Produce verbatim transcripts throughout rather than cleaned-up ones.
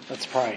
Let's pray.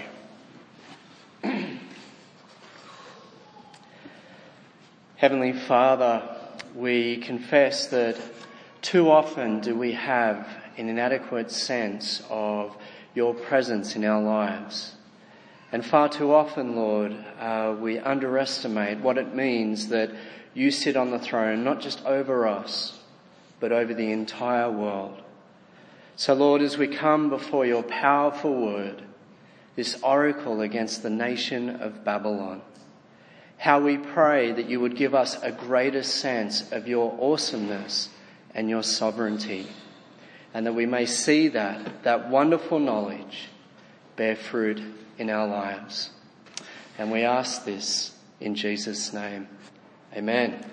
Heavenly Father, we confess that too often do we have an inadequate sense of your presence in our lives. And far too often, Lord, uh, we underestimate what it means that you sit on the throne, not just over us, but over the entire world. So, Lord, as we come before your powerful word, this oracle against the nation of Babylon, how we pray that you would give us a greater sense of your awesomeness and your sovereignty, and that we may see that, that wonderful knowledge bear fruit in our lives. And we ask this in Jesus' name. Amen.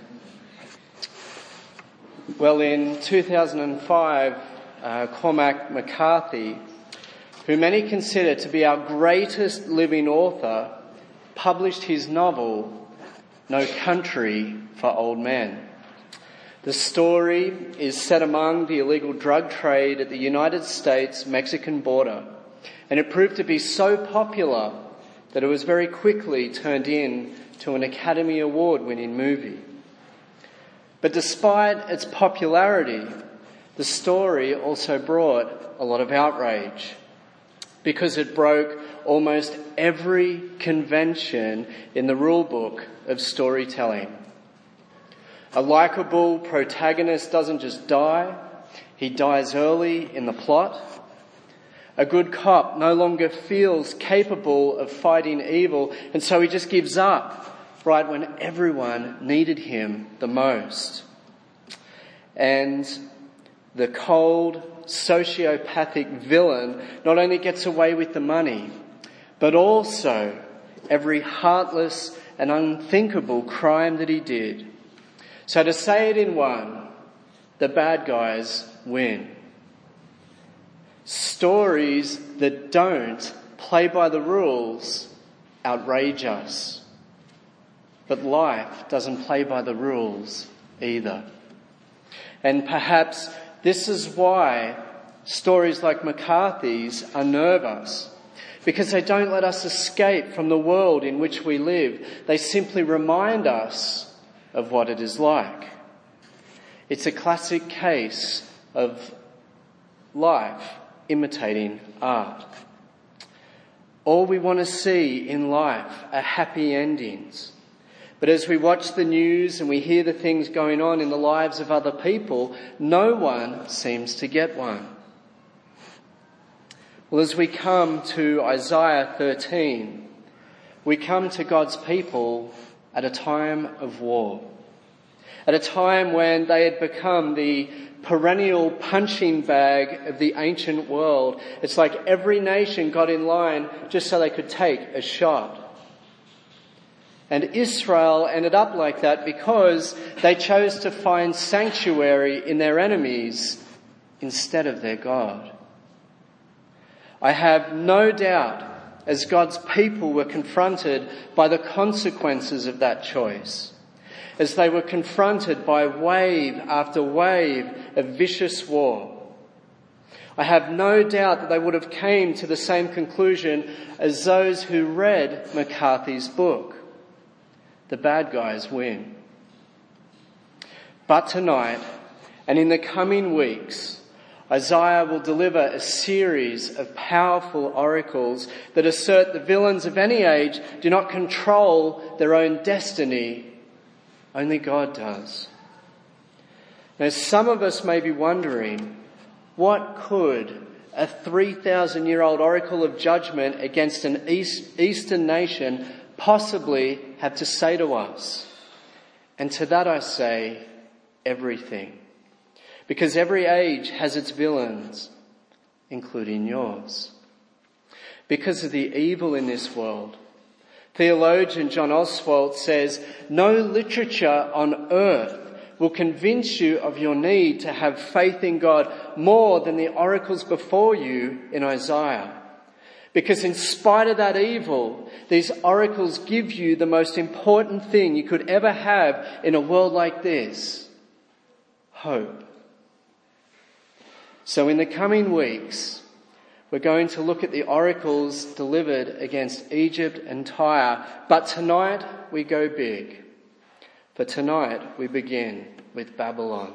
Well, in two thousand five, uh, Cormac McCarthy, who many consider to be our greatest living author, published his novel, No Country for Old Men. The story is set among the illegal drug trade at the United States-Mexican border, and it proved to be so popular that it was very quickly turned in to an Academy Award-winning movie. But despite its popularity, the story also brought a lot of outrage, because it broke almost every convention in the rule book of storytelling. A likeable protagonist doesn't just die, he dies early in the plot. A good cop no longer feels capable of fighting evil, and so he just gives up right when everyone needed him the most. And the cold, sociopathic villain not only gets away with the money, but also every heartless and unthinkable crime that he did. So to say it in one, the bad guys win. Stories that don't play by the rules outrage us. But life doesn't play by the rules either. And perhaps this is why stories like McCarthy's unnerve us, because they don't let us escape from the world in which we live. They simply remind us of what it is like. It's a classic case of life imitating art. All we want to see in life are happy endings. But as we watch the news and we hear the things going on in the lives of other people, no one seems to get one. Well, as we come to Isaiah thirteen, we come to God's people at a time of war. At a time when they had become the perennial punching bag of the ancient world. It's like every nation got in line just so they could take a shot. And Israel ended up like that because they chose to find sanctuary in their enemies instead of their God. I have no doubt, as God's people were confronted by the consequences of that choice, as they were confronted by wave after wave of vicious war, I have no doubt that they would have came to the same conclusion as those who read McCarthy's book. The bad guys win. But tonight, and in the coming weeks, Isaiah will deliver a series of powerful oracles that assert the villains of any age do not control their own destiny. Only God does. Now, some of us may be wondering, what could a three thousand year old oracle of judgment against an East, Eastern nation possibly have to say to us? And to that I say, everything. Because every age has its villains, including yours. Because of the evil in this world, theologian John Oswalt says, no literature on earth will convince you of your need to have faith in God more than the oracles before you in Isaiah. Because in spite of that evil, these oracles give you the most important thing you could ever have in a world like this: hope. So in the coming weeks, We're going to look at the oracles delivered against Egypt and Tyre. But tonight we go big. For tonight we begin with Babylon.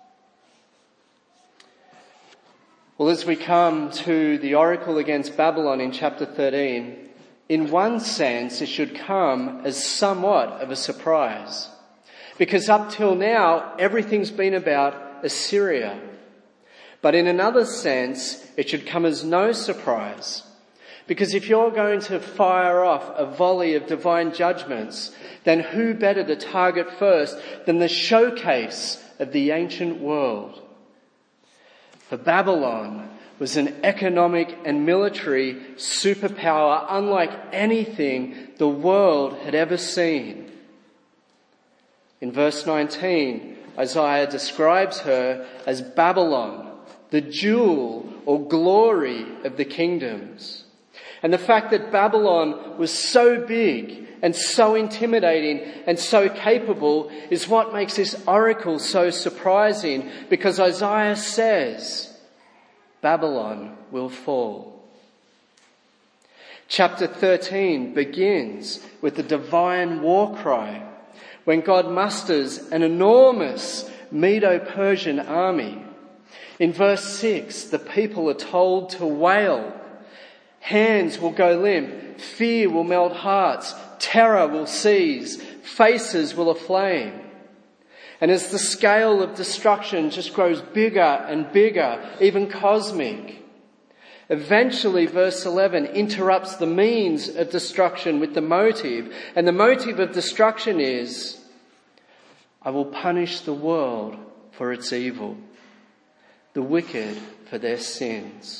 Well, as we come to the oracle against Babylon in chapter thirteen, in one sense it should come as somewhat of a surprise. Because up till now, everything's been about Assyria. But in another sense, it should come as no surprise. Because if you're going to fire off a volley of divine judgments, then who better to target first than the showcase of the ancient world? For Babylon was an economic and military superpower unlike anything the world had ever seen. In verse nineteen, Isaiah describes her as Babylon, the jewel or glory of the kingdoms. And the fact that Babylon was so big and so intimidating and so capable is what makes this oracle so surprising, because Isaiah says, Babylon will fall. Chapter thirteen begins with the divine war cry when God musters an enormous Medo-Persian army. In verse six, the people are told to wail. Hands will go limp, fear will melt hearts, terror will seize, faces will aflame. And as the scale of destruction just grows bigger and bigger, even cosmic, eventually verse eleven interrupts the means of destruction with the motive. And the motive of destruction is, I will punish the world for its evil, the wicked for their sins.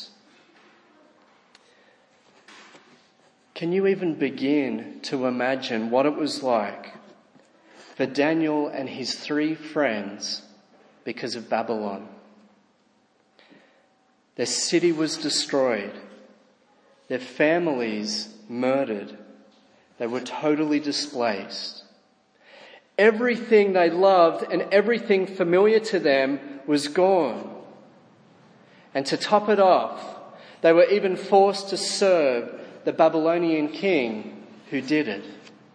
Can you even begin to imagine what it was like for Daniel and his three friends because of Babylon? Their city was destroyed, their families murdered, they were totally displaced. Everything they loved and everything familiar to them was gone. And to top it off, they were even forced to serve the Babylonian king who did it.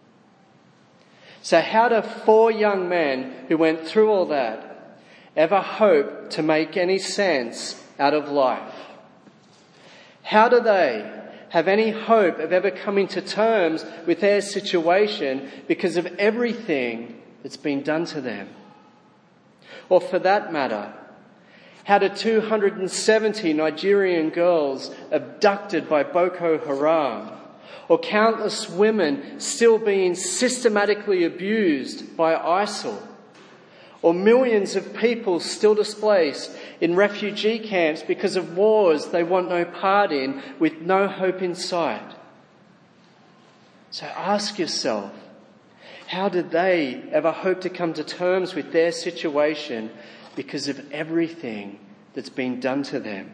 So how do four young men who went through all that ever hope to make any sense out of life? How do they have any hope of ever coming to terms with their situation because of everything that's been done to them? Or for that matter, how do two hundred seventy Nigerian girls abducted by Boko Haram, or countless women still being systematically abused by ISIL, or millions of people still displaced in refugee camps because of wars they want no part in with no hope in sight? So ask yourself, how did they ever hope to come to terms with their situation because of everything that's been done to them?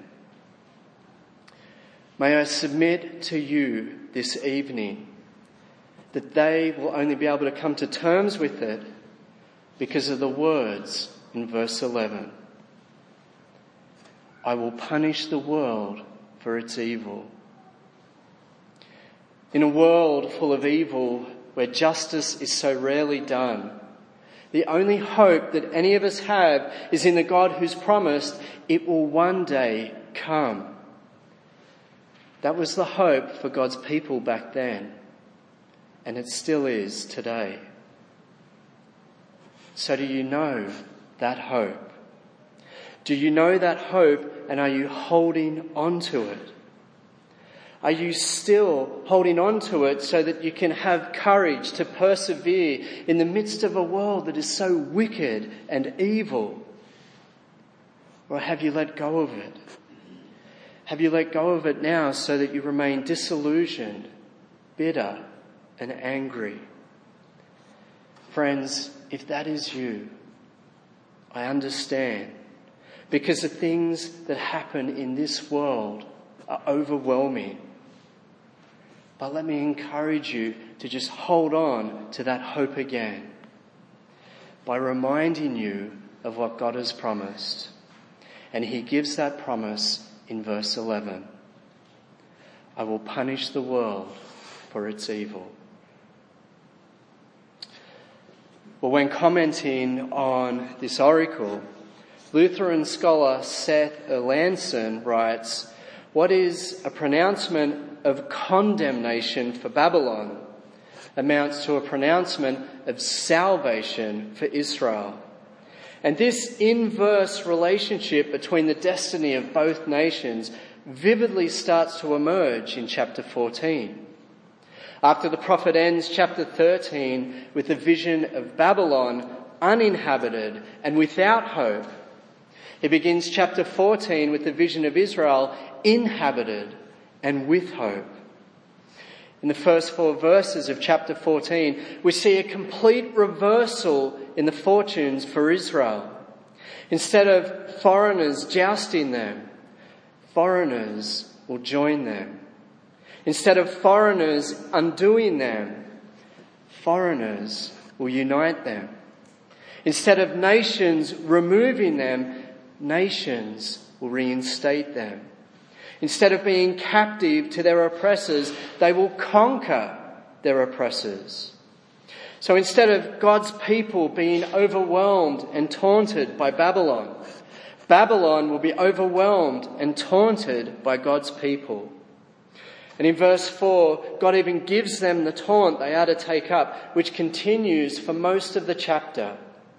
May I submit to you this evening that they will only be able to come to terms with it because of the words in verse eleven. I will punish the world for its evil. In a world full of evil where justice is so rarely done, the only hope that any of us have is in the God who's promised it will one day come. That was the hope for God's people back then, and it still is today. So do you know that hope? Do you know that hope, and are you holding on to it? Are you still holding on to it so that you can have courage to persevere in the midst of a world that is so wicked and evil? Or have you let go of it? Have you let go of it now so that you remain disillusioned, bitter, and angry? Friends, if that is you, I understand, because the things that happen in this world are overwhelming. But let me encourage you to just hold on to that hope again by reminding you of what God has promised. And he gives that promise in verse eleven. I will punish the world for its evil. Well, when commenting on this oracle, Lutheran scholar Seth Erlandson writes, "What is a pronouncement of condemnation for Babylon amounts to a pronouncement of salvation for Israel." And this inverse relationship between the destiny of both nations vividly starts to emerge in chapter fourteen. After the prophet ends chapter thirteen with the vision of Babylon uninhabited and without hope, he begins chapter fourteen with the vision of Israel inhabited and with hope. In the first four verses of chapter fourteen, we see a complete reversal in the fortunes for Israel. Instead of foreigners jousting them, foreigners will join them. Instead of foreigners undoing them, foreigners will unite them. Instead of nations removing them, nations will reinstate them. Instead of being captive to their oppressors, they will conquer their oppressors. So instead of God's people being overwhelmed and taunted by Babylon, Babylon will be overwhelmed and taunted by God's people. And in verse four, God even gives them the taunt they are to take up, which continues for most of the chapter.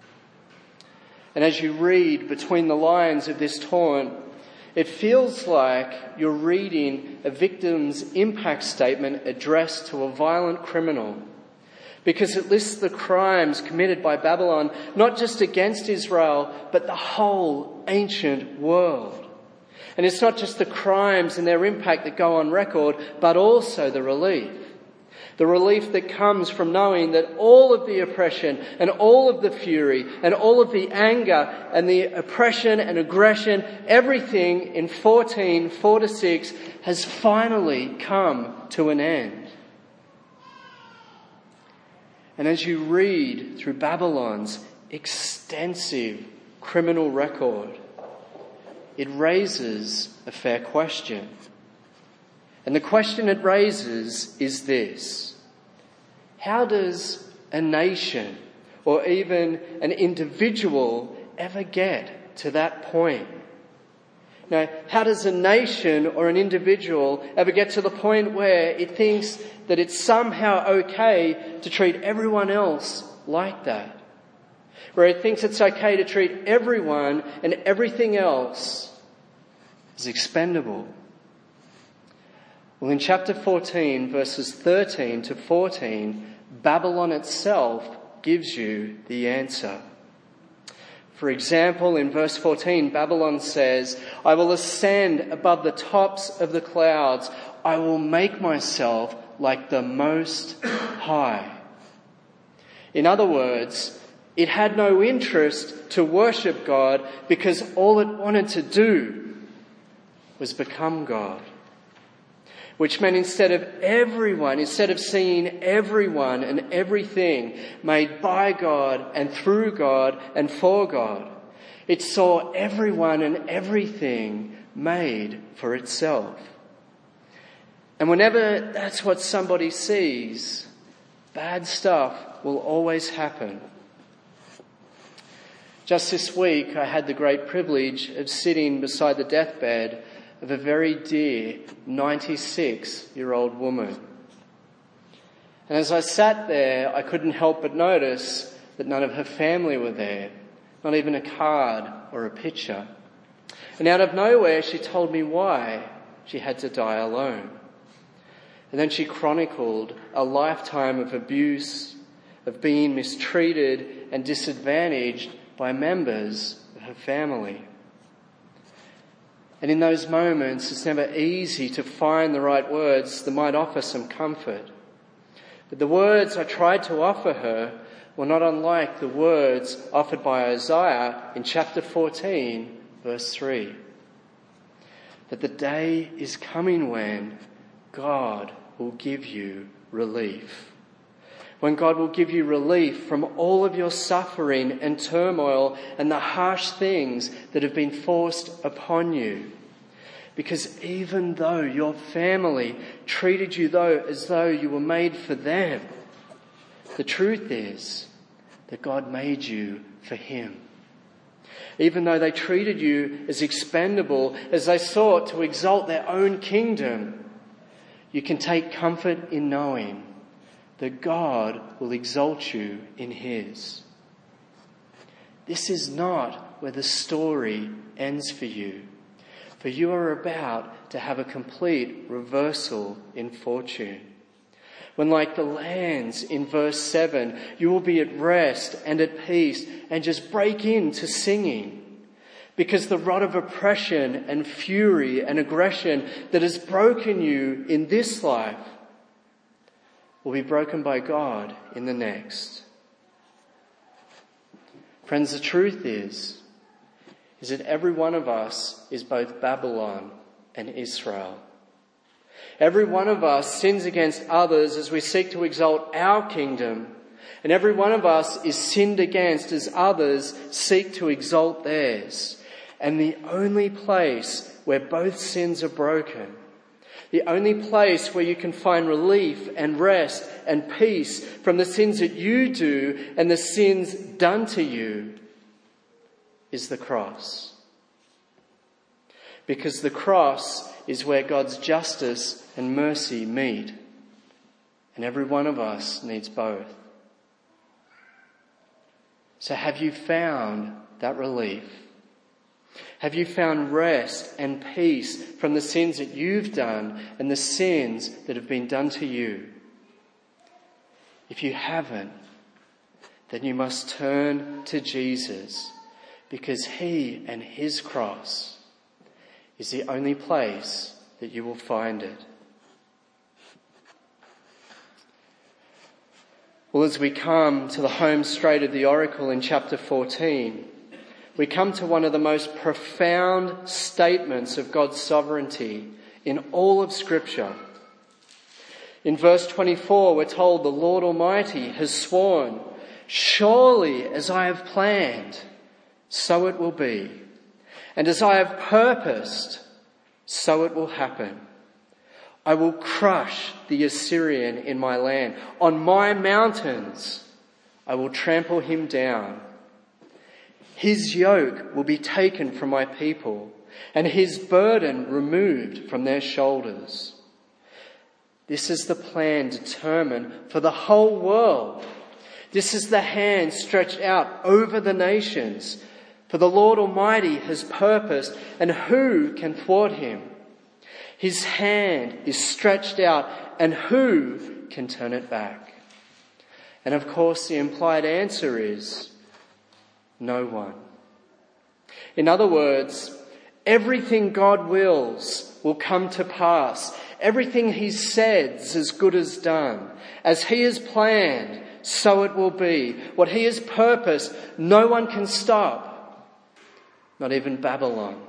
And as you read between the lines of this taunt, it feels like you're reading a victim's impact statement addressed to a violent criminal, because it lists the crimes committed by Babylon, not just against Israel, but the whole ancient world. And it's not just the crimes and their impact that go on record, but also the relief. The relief that comes from knowing that all of the oppression and all of the fury and all of the anger and the oppression and aggression, everything in fourteen, four to six has finally come to an end. And as you read through Babylon's extensive criminal record, it raises a fair question. And the question it raises is this: how does a nation or even an individual ever get to that point? Now, how does a nation or an individual ever get to the point where it thinks that it's somehow okay to treat everyone else like that? Where it thinks it's okay to treat everyone and everything else as expendable? Well, in chapter fourteen, verses thirteen to fourteen, Babylon itself gives you the answer. For example, in verse fourteen, Babylon says, "I will ascend above the tops of the clouds. I will make myself like the Most High." In other words, it had no interest to worship God because all it wanted to do was become God. Which meant instead of everyone, instead of seeing everyone and everything made by God and through God and for God, it saw everyone and everything made for itself. And whenever that's what somebody sees, bad stuff will always happen. Just this week, I had the great privilege of sitting beside the deathbed of a very dear ninety-six-year-old woman. And as I sat there, I couldn't help but notice that none of her family were there, not even a card or a picture. And out of nowhere, she told me why she had to die alone. And then she chronicled a lifetime of abuse, of being mistreated and disadvantaged by members of her family. And in those moments, it's never easy to find the right words that might offer some comfort. But the words I tried to offer her were not unlike the words offered by Isaiah in chapter fourteen, verse three. That the day is coming when God will give you relief. When God will give you relief from all of your suffering and turmoil and the harsh things that have been forced upon you. Because even though your family treated you though as though you were made for them, the truth is that God made you for him. Even though they treated you as expendable, as they sought to exalt their own kingdom, you can take comfort in knowing that God will exalt you in his. This is not where the story ends for you, for you are about to have a complete reversal in fortune. When, like the lands in verse seven, you will be at rest and at peace and just break into singing, because the rod of oppression and fury and aggression that has broken you in this life will be broken by God in the next. Friends, the truth is, is that every one of us is both Babylon and Israel. Every one of us sins against others as we seek to exalt our kingdom, and every one of us is sinned against as others seek to exalt theirs. And the only place where both sins are broken, the only place where you can find relief and rest and peace from the sins that you do and the sins done to you, is the cross. Because the cross is where God's justice and mercy meet. And every one of us needs both. So have you found that relief? Have you found rest and peace from the sins that you've done and the sins that have been done to you? If you haven't, then you must turn to Jesus, because he and his cross is the only place that you will find it. Well, as we come to the home straight of the oracle in chapter fourteen, we come to one of the most profound statements of God's sovereignty in all of Scripture. In verse twenty-four, we're told the Lord Almighty has sworn, "Surely as I have planned, so it will be. And as I have purposed, so it will happen. I will crush the Assyrian in my land. On my mountains, I will trample him down. His yoke will be taken from my people, and his burden removed from their shoulders." This is the plan determined for the whole world. This is the hand stretched out over the nations. For the Lord Almighty has purposed, and who can thwart him? His hand is stretched out, and who can turn it back? And of course, the implied answer is no one. In other words, everything God wills will come to pass. Everything he says is as good as done. As he has planned, so it will be. What he has purposed, no one can stop. Not even Babylon.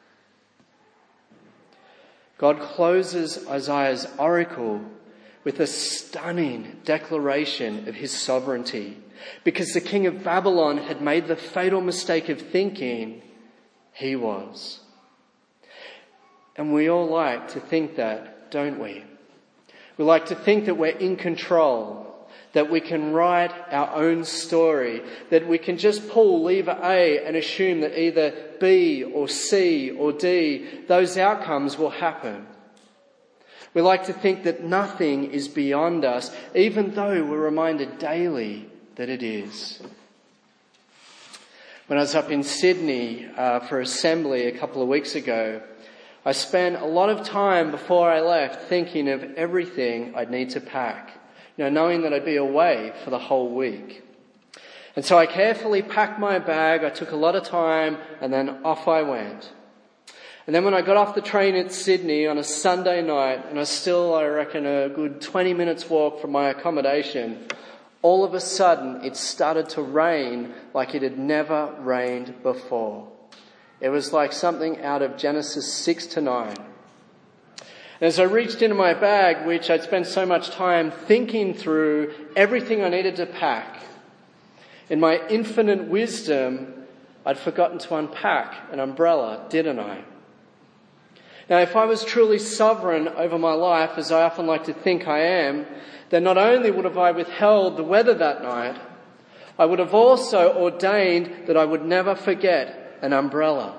God closes Isaiah's oracle with a stunning declaration of his sovereignty, because the king of Babylon had made the fatal mistake of thinking he was. And we all like to think that, don't we? We like to think that we're in control, that we can write our own story, that we can just pull lever A and assume that either B or C or D, those outcomes will happen. We like to think that nothing is beyond us, even though we're reminded daily that it is. When I was up in Sydney uh, for assembly a couple of weeks ago, I spent a lot of time before I left thinking of everything I'd need to pack, you know, knowing that I'd be away for the whole week. And so I carefully packed my bag, I took a lot of time, and then off I went. And then when I got off the train at Sydney on a Sunday night, and I was still, I reckon, a good twenty minutes walk from my accommodation, all of a sudden it started to rain like it had never rained before. It was like something out of Genesis six to nine. And as I reached into my bag, which I'd spent so much time thinking through everything I needed to pack, in my infinite wisdom, I'd forgotten to unpack an umbrella, didn't I? Now, if I was truly sovereign over my life, as I often like to think I am, then not only would have I withheld the weather that night, I would have also ordained that I would never forget an umbrella.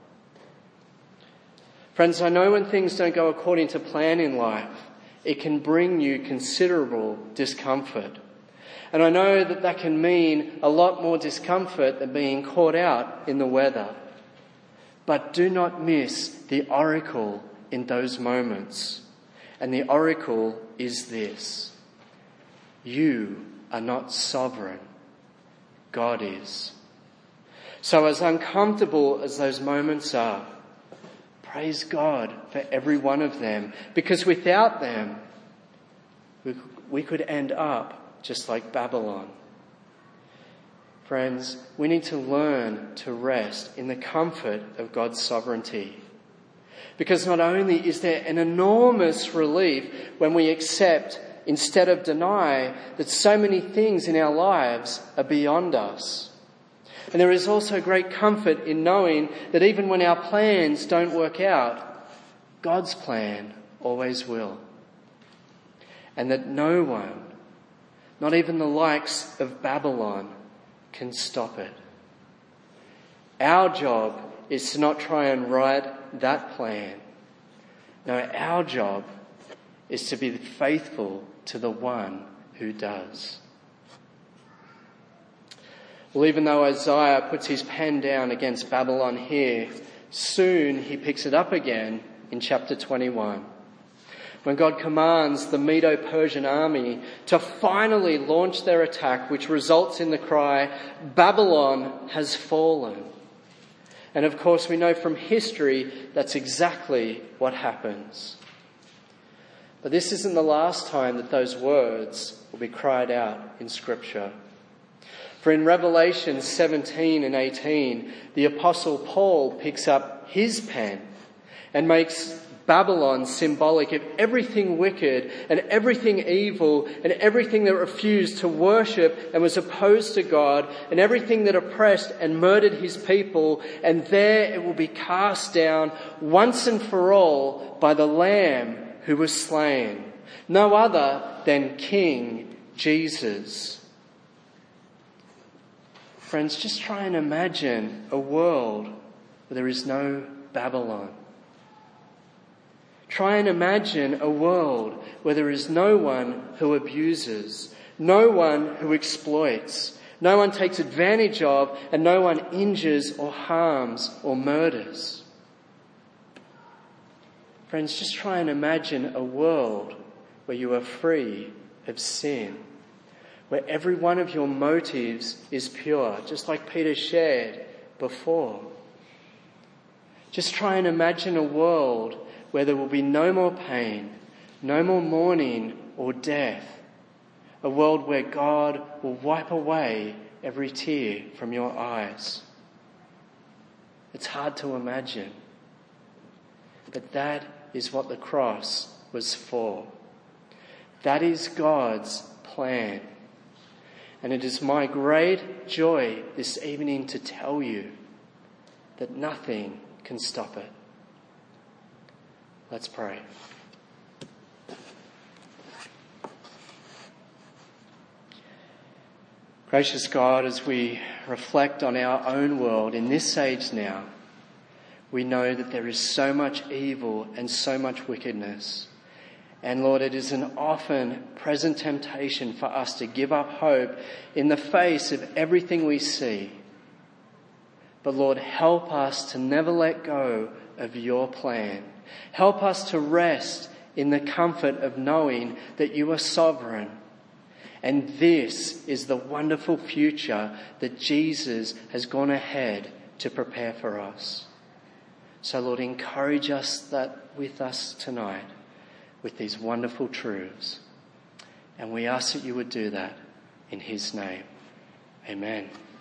Friends, I know when things don't go according to plan in life, it can bring you considerable discomfort. And I know that that can mean a lot more discomfort than being caught out in the weather. But do not miss the oracle in those moments. And the oracle is this: you are not sovereign. God is. So as uncomfortable as those moments are, praise God for every one of them, because without them, we, we could end up just like Babylon. Friends, we need to learn to rest in the comfort of God's sovereignty. Because not only is there an enormous relief when we accept instead of deny that so many things in our lives are beyond us. And there is also great comfort in knowing that even when our plans don't work out, God's plan always will. And that no one, not even the likes of Babylon, can stop it. Our job is to not try and write that plan. No, our job is to be faithful to the one who does. Well, even though Isaiah puts his pen down against Babylon here, soon he picks it up again in chapter twenty-one. When God commands the Medo-Persian army to finally launch their attack, which results in the cry, Babylon has fallen. And of course we know from history that's exactly what happens. But this isn't the last time that those words will be cried out in Scripture. For in Revelation seventeen and eighteen, the Apostle Paul picks up his pen and makes Babylon symbolic of everything wicked and everything evil and everything that refused to worship and was opposed to God and everything that oppressed and murdered his people. And there it will be cast down once and for all by the Lamb who was slain, no other than King Jesus. Friends, just try and imagine a world where there is no Babylon. Try and imagine a world where there is no one who abuses, no one who exploits, no one takes advantage of, and no one injures or harms or murders. Friends, just try and imagine a world where you are free of sin, where every one of your motives is pure, just like Peter shared before. Just try and imagine a world where there will be no more pain, no more mourning or death. A world where God will wipe away every tear from your eyes. It's hard to imagine. But that is what the cross was for. That is God's plan. And it is my great joy this evening to tell you that nothing can stop it. Let's pray. Gracious God, as we reflect on our own world in this age now, we know that there is so much evil and so much wickedness. And Lord, it is an often present temptation for us to give up hope in the face of everything we see. But Lord, help us to never let go of your plan. Help us to rest in the comfort of knowing that you are sovereign. And this is the wonderful future that Jesus has gone ahead to prepare for us. So Lord, encourage us that with us tonight with these wonderful truths. And we ask that you would do that in his name. Amen.